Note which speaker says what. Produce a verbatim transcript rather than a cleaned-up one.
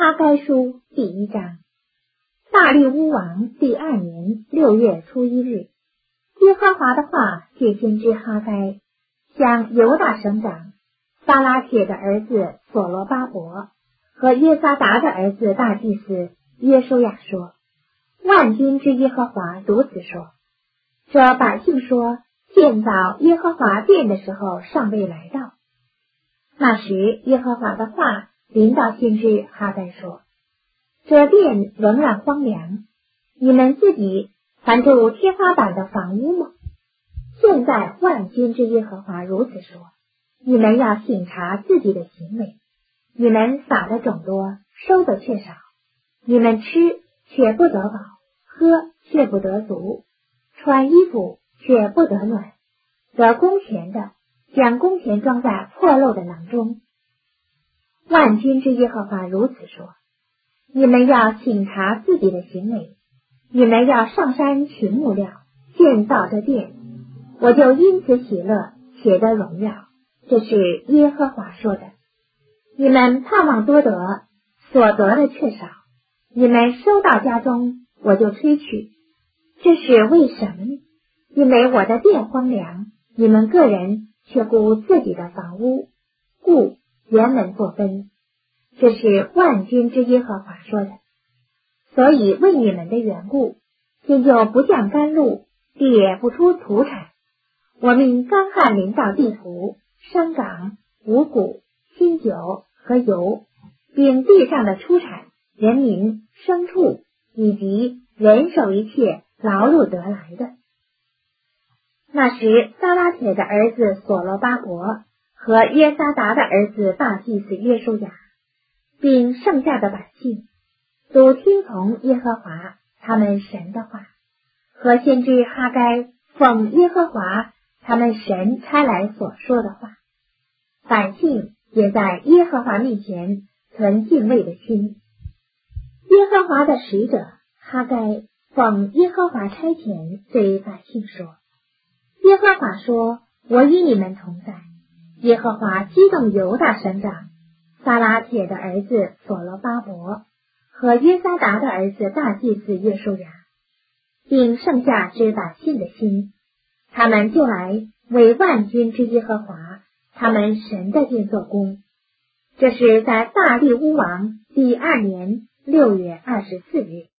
Speaker 1: 哈该书第一章。大利乌王第二年六月初一日，耶和华的话借先知哈该向犹大省长撒拉铁的儿子所罗巴伯和约撒达的儿子大祭司约书亚说：万军之耶和华如此说，这百姓说，建造耶和华殿的时候尚未来到。那时耶和华的话临到先知哈该说：这殿仍然荒凉，你们自己还住天花板的房屋吗？现在万军之耶和华如此说，你们要省察自己的行为，你们撒的种多，收的却少，你们吃却不得饱，喝却不得足，穿衣服却不得暖，得工钱的将工钱装在破漏的囊中。万军之耶和华如此说，你们要省察自己的行为，你们要上山取木料，建造这殿，我就因此喜乐，且得荣耀。这是耶和华说的。你们盼望多得，所得的却少，你们收到家中，我就吹去。这是为什么呢？因为我的殿荒凉，你们个人却顾自己的房屋，故原门作分。这是万军之耶和华说的。所以为你们的缘故，天就不降甘露，地也不出土产。我命干旱临到地图、山岗、五谷、新酒和油，并地上的出产、人民、牲畜以及人手一切劳碌得来的。那时撒拉铁的儿子所罗巴伯和约撒达的儿子大祭司约书亚，并剩下的百姓，都听从耶和华他们神的话，和先知哈该奉耶和华他们神差来所说的话。百姓也在耶和华面前存敬畏的心。耶和华的使者哈该奉耶和华差遣对百姓说：耶和华说，我与你们同在。耶和华激动犹大省长撒拉铁的儿子所罗巴伯和约撒达的儿子大祭司约书亚，并剩下之百姓的心，他们就来为万军之耶和华他们神的殿做工。这是在大利乌王第二年六月二十四日。